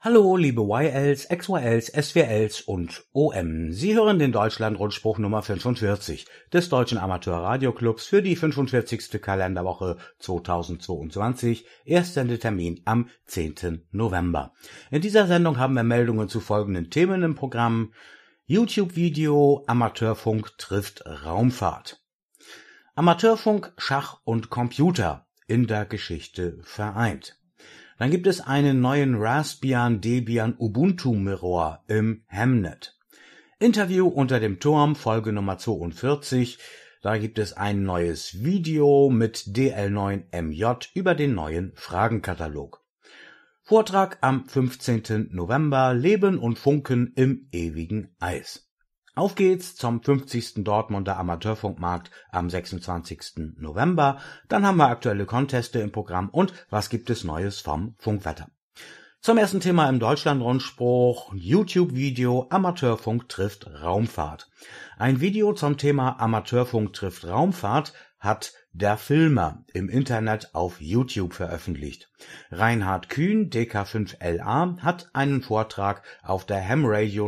Hallo, liebe YLs, XYLs, SWLs und OM. Sie hören den Deutschland-Rundspruch Nummer 45 des Deutschen Amateur-Radio-Clubs für die 45. Kalenderwoche 2022, Erstsendetermin am 10. November. In dieser Sendung haben wir Meldungen zu folgenden Themen im Programm: YouTube-Video, Amateurfunk trifft Raumfahrt. Amateurfunk, Schach und Computer in der Geschichte vereint. Dann gibt es einen neuen Raspbian Debian Ubuntu Mirror im Hemnet. Interview unter dem Turm, Folge Nummer 42. Da gibt es ein neues Video mit DL9MJ über den neuen Fragenkatalog. Vortrag am 15. November, Leben und Funken im ewigen Eis. Auf geht's zum 50. Dortmunder Amateurfunkmarkt am 26. November. Dann haben wir aktuelle Conteste im Programm und was gibt es Neues vom Funkwetter. Zum ersten Thema im Deutschland-Rundspruch: YouTube-Video Amateurfunk trifft Raumfahrt. Ein Video zum Thema Amateurfunk trifft Raumfahrt hat der Filmer im Internet auf YouTube veröffentlicht. Reinhard Kühn, DK5LA, hat einen Vortrag auf der Ham Radio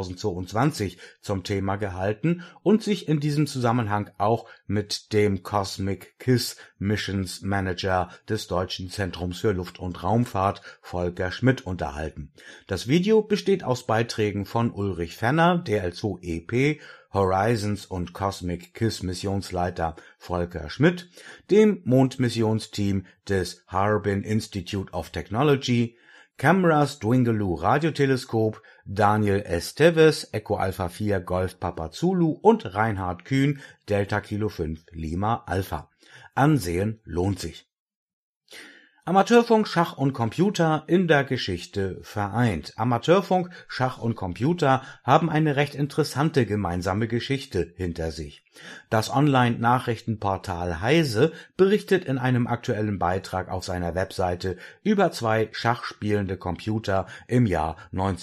2022 zum Thema gehalten und sich in diesem Zusammenhang auch mit dem Cosmic Kiss Missions Manager des Deutschen Zentrums für Luft- und Raumfahrt, Volker Schmidt, unterhalten. Das Video besteht aus Beiträgen von Ulrich Fenner, DL2EP, Horizons und Cosmic Kiss Missionsleiter Volker Schmidt, dem Mondmissionsteam des Harbin Institute of Technology, Cameras Dwingaloo Radioteleskop, Daniel Esteves, Echo Alpha 4 Golf Papa Zulu und Reinhard Kühn, Delta Kilo 5 Lima Alpha. Ansehen lohnt sich. Amateurfunk, Schach und Computer in der Geschichte vereint. Amateurfunk, Schach und Computer haben eine recht interessante gemeinsame Geschichte hinter sich. Das Online-Nachrichtenportal Heise berichtet in einem aktuellen Beitrag auf seiner Webseite über zwei schachspielende Computer im Jahr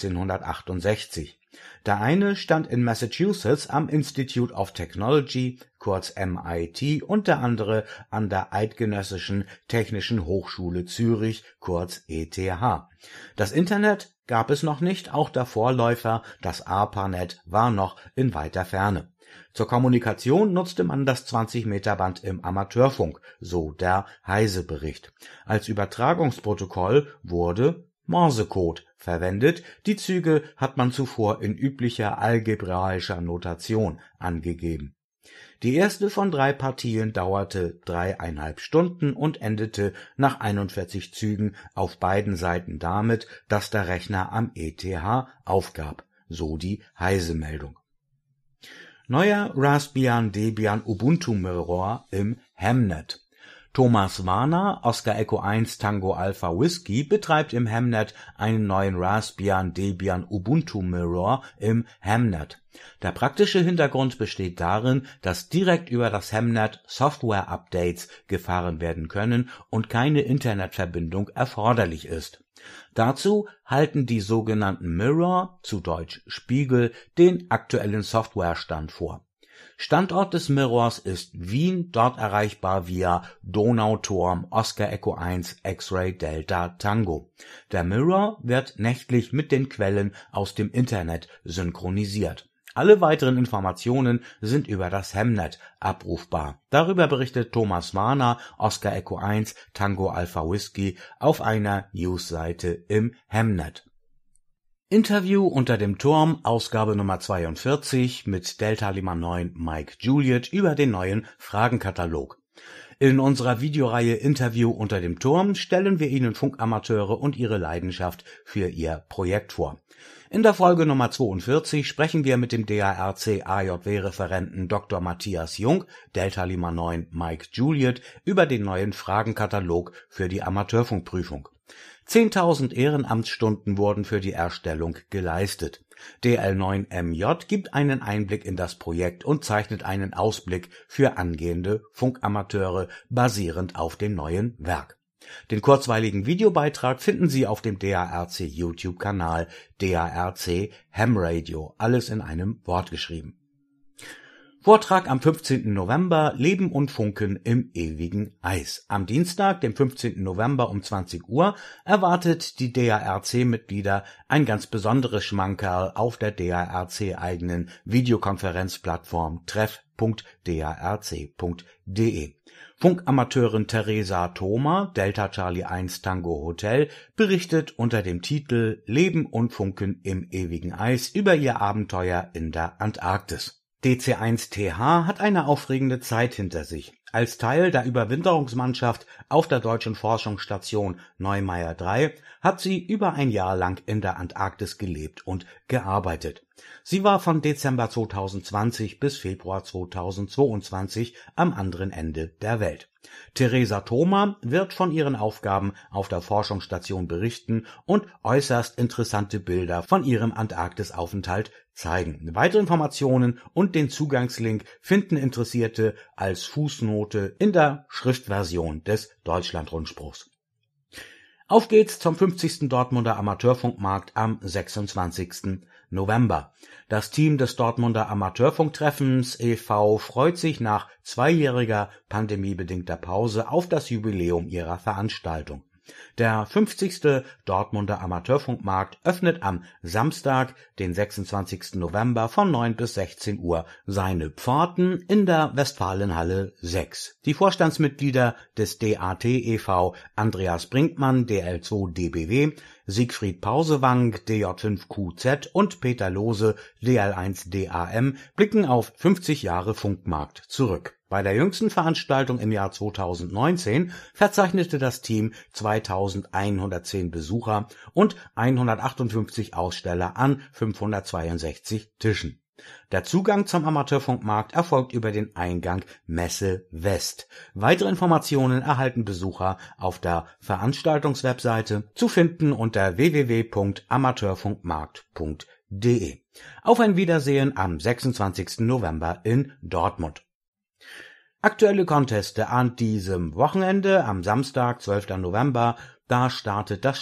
1968. Der eine stand in Massachusetts am Institute of Technology, kurz MIT, und der andere an der Eidgenössischen Technischen Hochschule Zürich, kurz ETH. Das Internet gab es noch nicht, auch der Vorläufer, das ARPANET, war noch in weiter Ferne. Zur Kommunikation nutzte man das 20-Meter-Band im Amateurfunk, so der Heise-Bericht. Als Übertragungsprotokoll wurde Morsecode verwendet. Die Züge hat man zuvor in üblicher algebraischer Notation angegeben. Die erste von 3 Partien dauerte 3,5 Stunden und endete nach 41 Zügen auf beiden Seiten damit, dass der Rechner am ETH aufgab, so die Heise-Meldung. Neuer Raspbian Debian Ubuntu Mirror im Hemnet. Thomas Warner, Oscar Echo 1 Tango Alpha Whiskey, betreibt im Hemnet einen neuen Raspbian Debian Ubuntu Mirror im Hemnet. Der praktische Hintergrund besteht darin, dass direkt über das Hemnet Software-Updates gefahren werden können und keine Internetverbindung erforderlich ist. Dazu halten die sogenannten Mirror, zu Deutsch Spiegel, den aktuellen Softwarestand vor. Standort des Mirrors ist Wien, dort erreichbar via Donauturm Oscar Echo 1 X-Ray Delta Tango. Der Mirror wird nächtlich mit den Quellen aus dem Internet synchronisiert. Alle weiteren Informationen sind über das Hemnet abrufbar. Darüber berichtet Thomas Warner, Oscar Echo 1 Tango Alpha Whiskey, auf einer Newsseite im Hemnet. Interview unter dem Turm, Ausgabe Nummer 42 mit Delta Lima 9 Mike Juliet über den neuen Fragenkatalog. In unserer Videoreihe Interview unter dem Turm stellen wir Ihnen Funkamateure und ihre Leidenschaft für ihr Projekt vor. In der Folge Nummer 42 sprechen wir mit dem DARC-AJW-Referenten Dr. Matthias Jung, Delta Lima 9 Mike Juliet, über den neuen Fragenkatalog für die Amateurfunkprüfung. 10.000 Ehrenamtsstunden wurden für die Erstellung geleistet. DL9MJ gibt einen Einblick in das Projekt und zeichnet einen Ausblick für angehende Funkamateure basierend auf dem neuen Werk. Den kurzweiligen Videobeitrag finden Sie auf dem DARC YouTube-Kanal DARC Ham Radio, alles in einem Wort geschrieben. Vortrag am 15. November Leben und Funken im ewigen Eis. Am Dienstag, dem 15. November um 20 Uhr, erwartet die DARC-Mitglieder ein ganz besonderes Schmankerl auf der DARC-eigenen Videokonferenzplattform treff.darc.de. Funkamateurin Theresa Thoma, Delta Charlie 1 Tango Hotel, berichtet unter dem Titel Leben und Funken im ewigen Eis über ihr Abenteuer in der Antarktis. DC1TH hat eine aufregende Zeit hinter sich. Als Teil der Überwinterungsmannschaft auf der deutschen Forschungsstation Neumayer 3 hat sie über ein Jahr lang in der Antarktis gelebt und gearbeitet. Sie war von Dezember 2020 bis Februar 2022 am anderen Ende der Welt. Theresa Thoma wird von ihren Aufgaben auf der Forschungsstation berichten und äußerst interessante Bilder von ihrem Antarktisaufenthalt zeigen. Weitere Informationen und den Zugangslink finden Interessierte als Fußnote in der Schriftversion des Deutschlandrundspruchs. Auf geht's zum 50. Dortmunder Amateurfunkmarkt am 26. November. Das Team des Dortmunder Amateurfunktreffens e.V. freut sich nach zweijähriger pandemiebedingter Pause auf das Jubiläum ihrer Veranstaltung. Der 50. Dortmunder Amateurfunkmarkt öffnet am Samstag, den 26. November von 9 bis 16 Uhr seine Pforten in der Westfalenhalle 6. Die Vorstandsmitglieder des DAT e.V. Andreas Brinkmann, DL2 DBW, Siegfried Pausewang, DJ5QZ und Peter Lohse, DL1 DAM blicken auf 50 Jahre Funkmarkt zurück. Bei der jüngsten Veranstaltung im Jahr 2019 verzeichnete das Team 2110 Besucher und 158 Aussteller an 562 Tischen. Der Zugang zum Amateurfunkmarkt erfolgt über den Eingang Messe West. Weitere Informationen erhalten Besucher auf der Veranstaltungswebseite, zu finden unter www.amateurfunkmarkt.de. Auf ein Wiedersehen am 26. November in Dortmund. Aktuelle Conteste an diesem Wochenende, am Samstag, 12. November, da startet das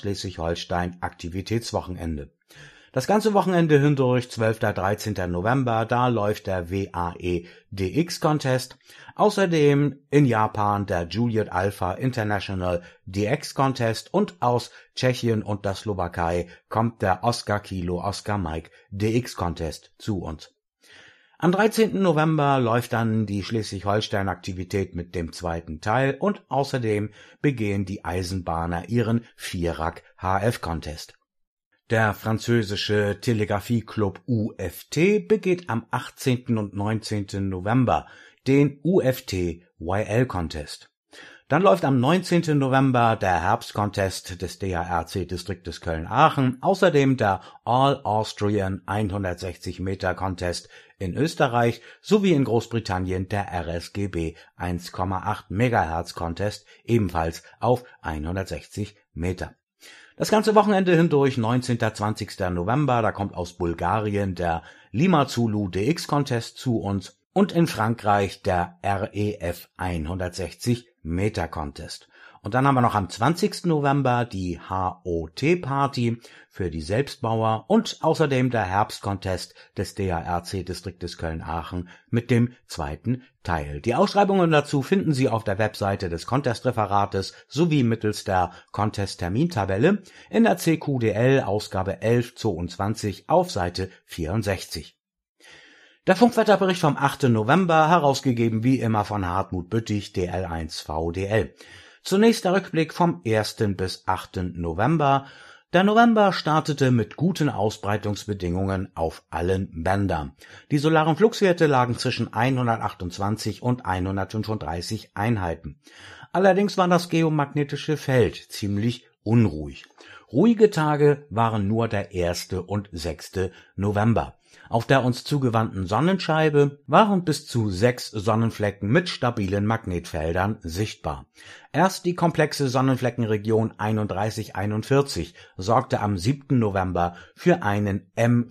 Schleswig-Holstein-Aktivitätswochenende. Das ganze Wochenende hindurch, 12. 13. November, da läuft der WAE DX Contest. Außerdem in Japan der Juliet Alpha International DX Contest und aus Tschechien und der Slowakei kommt der Oscar Kilo Oscar Mike DX Contest zu uns. Am 13. November läuft dann die Schleswig-Holstein-Aktivität mit dem zweiten Teil und außerdem begehen die Eisenbahner ihren Vierrack-HF-Contest. Der französische Telegrafie-Club UFT begeht am 18. und 19. November den UFT-YL-Contest. Dann läuft am 19. November der Herbstcontest des DARC-Distriktes Köln-Aachen, außerdem der All-Austrian 160 Meter Contest in Österreich sowie in Großbritannien der RSGB 1,8 Megahertz Contest, ebenfalls auf 160 Meter. Das ganze Wochenende hindurch, 19. 20. November, da kommt aus Bulgarien der Lima Zulu DX Contest zu uns und in Frankreich der REF 160 Meter Contest. Und dann haben wir noch am 20. November die HOT-Party für die Selbstbauer und außerdem der Herbstcontest des DARC-Distriktes Köln-Aachen mit dem zweiten Teil. Die Ausschreibungen dazu finden Sie auf der Webseite des Contest-Referates sowie mittels der Contest-Termintabelle in der CQDL Ausgabe 11/22 auf Seite 64. Der Funkwetterbericht vom 8. November, herausgegeben wie immer von Hartmut Büttig, DL1 VDL. Zunächst der Rückblick vom 1. bis 8. November. Der November startete mit guten Ausbreitungsbedingungen auf allen Bändern. Die solaren Fluxwerte lagen zwischen 128 und 135 Einheiten. Allerdings war das geomagnetische Feld ziemlich unruhig. Ruhige Tage waren nur der 1. und 6. November. Auf der uns zugewandten Sonnenscheibe waren bis zu 6 Sonnenflecken mit stabilen Magnetfeldern sichtbar. Erst die komplexe Sonnenfleckenregion 3141 sorgte am 7. November für einen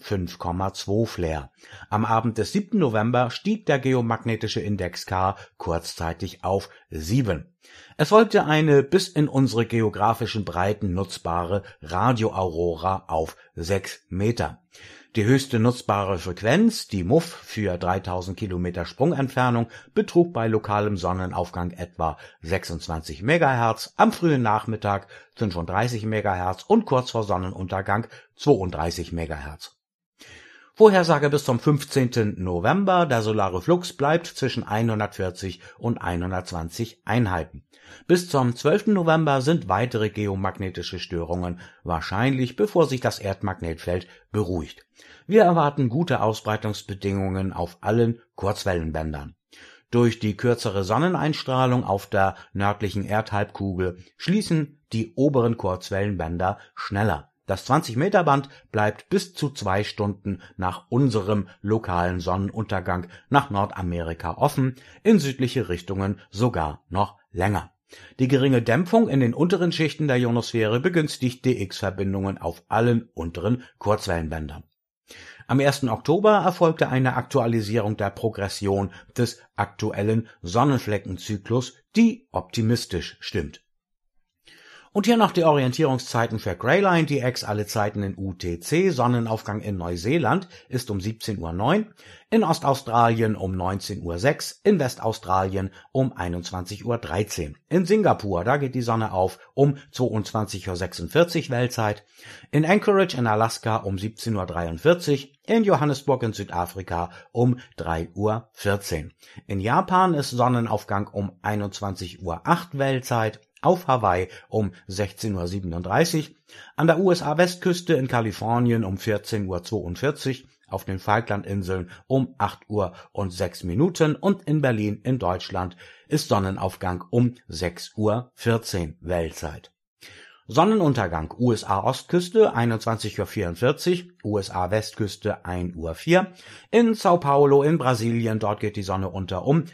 M5,2 Flare. Am Abend des 7. November stieg der geomagnetische Index K kurzzeitig auf 7. Es folgte eine bis in unsere geografischen Breiten nutzbare Radioaurora auf 6 Meter. Die höchste nutzbare Frequenz, die MUF für 3000 Kilometer Sprungentfernung, betrug bei lokalem Sonnenaufgang etwa 26 MHz, am frühen Nachmittag 35 MHz und kurz vor Sonnenuntergang 32 MHz. Vorhersage bis zum 15. November: der solare Flux bleibt zwischen 140 und 120 Einheiten. Bis zum 12. November sind weitere geomagnetische Störungen wahrscheinlich, bevor sich das Erdmagnetfeld beruhigt. Wir erwarten gute Ausbreitungsbedingungen auf allen Kurzwellenbändern. Durch die kürzere Sonneneinstrahlung auf der nördlichen Erdhalbkugel schließen die oberen Kurzwellenbänder schneller. Das 20-Meter-Band bleibt bis zu 2 Stunden nach unserem lokalen Sonnenuntergang nach Nordamerika offen, in südliche Richtungen sogar noch länger. Die geringe Dämpfung in den unteren Schichten der Ionosphäre begünstigt DX-Verbindungen auf allen unteren Kurzwellenbändern. Am 1. Oktober erfolgte eine Aktualisierung der Progression des aktuellen Sonnenfleckenzyklus, die optimistisch stimmt. Und hier noch die Orientierungszeiten für Greyline DX, alle Zeiten in UTC. Sonnenaufgang in Neuseeland ist um 17:09 Uhr, in Ostaustralien um 19:06 Uhr, in Westaustralien um 21:13 Uhr. In Singapur, da geht die Sonne auf um 22:46 Uhr Weltzeit, in Anchorage in Alaska um 17:43 Uhr, in Johannesburg in Südafrika um 3:14 Uhr. In Japan ist Sonnenaufgang um 21:08 Uhr Weltzeit, auf Hawaii um 16:37 Uhr, an der USA-Westküste in Kalifornien um 14:42 Uhr, auf den Falklandinseln um 8:06 Uhr und in Berlin in Deutschland ist Sonnenaufgang um 6:14 Uhr Weltzeit. Sonnenuntergang USA-Ostküste 21:44 Uhr, USA-Westküste 1:04 Uhr, in Sao Paulo in Brasilien, dort geht die Sonne unter um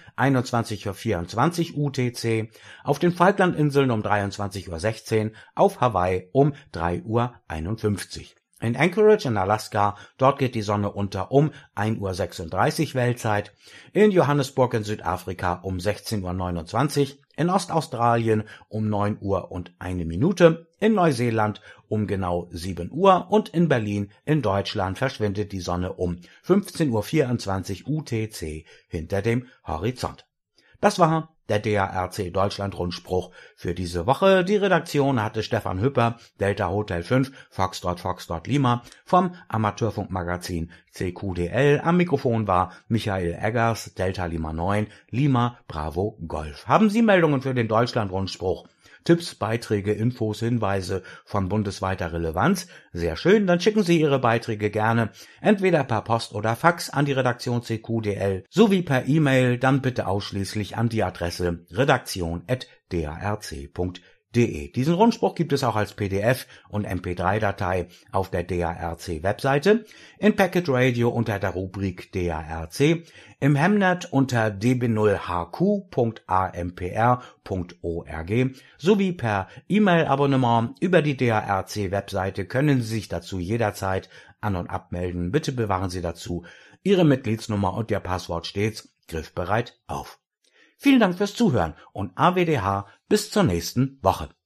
21:24 Uhr UTC, auf den Falklandinseln um 23:16 Uhr, auf Hawaii um 3:51 Uhr. In Anchorage in Alaska, dort geht die Sonne unter um 1:36 Uhr Weltzeit, in Johannesburg in Südafrika um 16:29 Uhr, in Ostaustralien um 9:01 Uhr, in Neuseeland um genau 7 Uhr und in Berlin in Deutschland verschwindet die Sonne um 15:24 Uhr UTC hinter dem Horizont. Das war der DARC Deutschland Rundspruch für diese Woche. Die Redaktion hatte Stefan Hüpper, Delta Hotel 5, Foxtrot Lima, vom Amateurfunkmagazin CQDL. Am Mikrofon war Michael Eggers, Delta Lima 9, Lima Bravo Golf. Haben Sie Meldungen für den Deutschland Rundspruch? Tipps, Beiträge, Infos, Hinweise von bundesweiter Relevanz? Sehr schön, dann schicken Sie Ihre Beiträge gerne entweder per Post oder Fax an die Redaktion CQDL sowie per E-Mail, dann bitte ausschließlich an die Adresse redaktion@darc.de. Diesen Rundspruch gibt es auch als PDF und MP3-Datei auf der DARC-Webseite, in Packet Radio unter der Rubrik DARC, im Hemnet unter db0hq.ampr.org sowie per E-Mail-Abonnement. Über die DARC-Webseite können Sie sich dazu jederzeit an- und abmelden. Bitte bewahren Sie dazu Ihre Mitgliedsnummer und Ihr Passwort stets griffbereit auf. Vielen Dank fürs Zuhören und AWDH bis zur nächsten Woche.